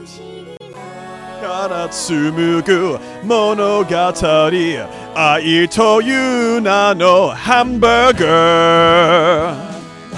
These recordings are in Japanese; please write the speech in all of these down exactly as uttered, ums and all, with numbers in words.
から紡ぐ物語、愛という名のハンバーガー。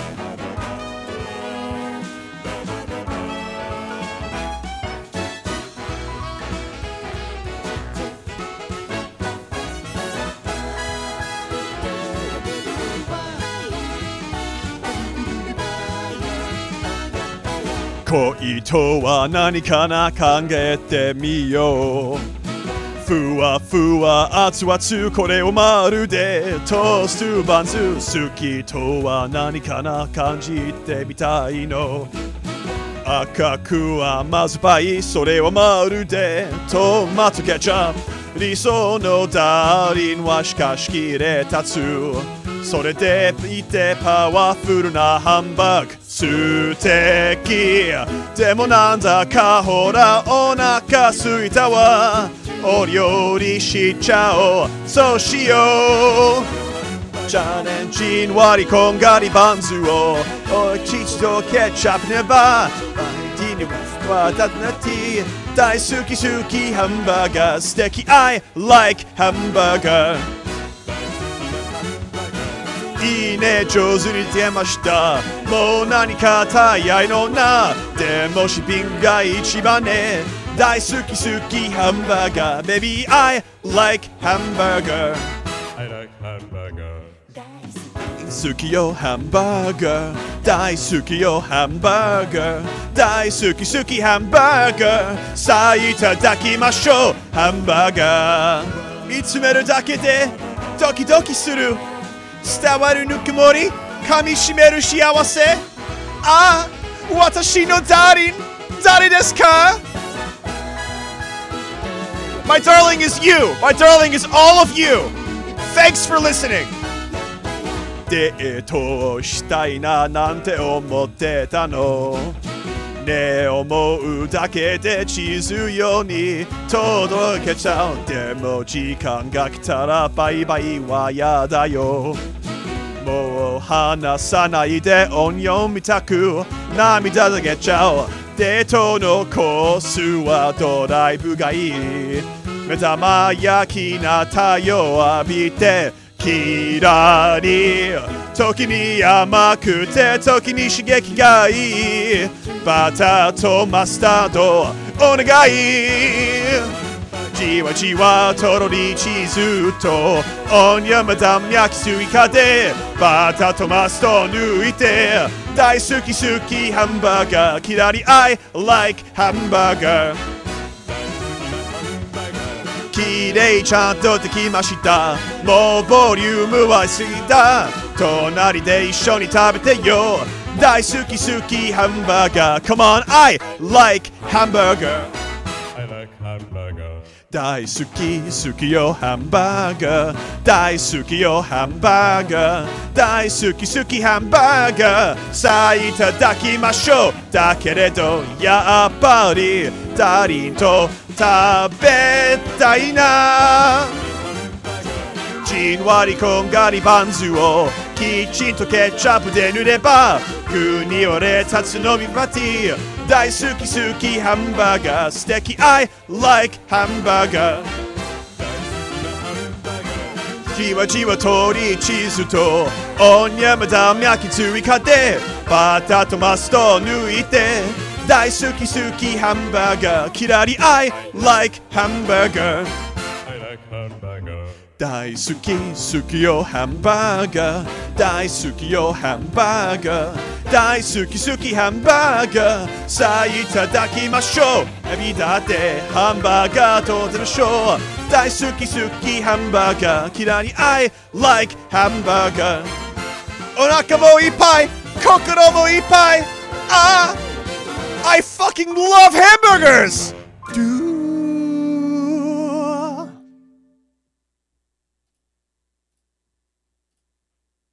恋とは何かな、考えてみよう。ふわふわ熱々、これをまるでトーストバンズ。好きとは何かな、感じてみたいの。赤く甘酸っぱい、それはまるでトマトケチャップ。理想のダーリンはしかし切れ立つ。それでいてパワフルなハンバーグ、素敵。でもなんだかほらお腹すいたわ。お料理しちゃおう、そうしよう。チャレンジン割りこんがりバンズをチーズとケチャップねばディニはだなティ大好き好きハンバーガー、素敵 I like ハンバーガー。いいね、上手に出ました。もう何か早いのな。でもシッピングが一番ね。大好き好きハンバーガー Baby I like ハンバーガー I like ハンバーガー。 好きよハンバーガー、大好きよハンバーガー、大好き好きハンバーガー。さあいただきましょう、ハンバーガー。見つめるだけでドキドキする、伝わるぬくもり、噛みしめる幸せ。ああ、私のダーリン、誰ですか？ My darling is you. My darling is all of you. Thanks for listening. デートをしたいななんて思ってたのね。思うだけで地図ように届けちゃう。でも時間が来たらバイバイはやだよ。もう話さないで音読みたく涙が出ちゃう。デートのコースはドライブがいい。目玉焼きな太陽浴びてキラリ、時に甘くて時に刺激がいい。バターとマスタードお願い。じわじわとろりチーズとオニオンマダム焼きスイカでバターとマスター抜いて大好き好きハンバーガー。キラリ I like ハンバーガー。きれいちゃんとできました。もうボリュームは過ぎた。隣で一緒に食べてよ。大好き好きハンバーガー Come on I like ハンバーガー。 I like ハンバーガー。 大好き好きよハンバーガー、大好きよハンバーガー、大好き好きハンバーガー。さあいただきましょう。だけれどやっぱりダーリンと食べたいな。じんわりこんがりバンズをきちんとケチャップで塗れば具にはレタスのミパティ。大好き好きハンバーガー、素敵 I like ハンバーガー。じわじわ鶏チーズとオニオンマダム焼き追加でバターとマスター抜いて大好き好きハンバーガー。キラリ I like ハンバーガー。 I like ハンバーガー。 大好き好きよハンバーガー、大好きよハンバーガー、大好き好きハンバーガー。さあいただきましょう。エビだってハンバーガーと食べましょう。大好き好きハンバーガー。キラリ I like ハンバーガー。お腹もいっぱい、心もいっぱい。ああ、I fucking love hamburgers!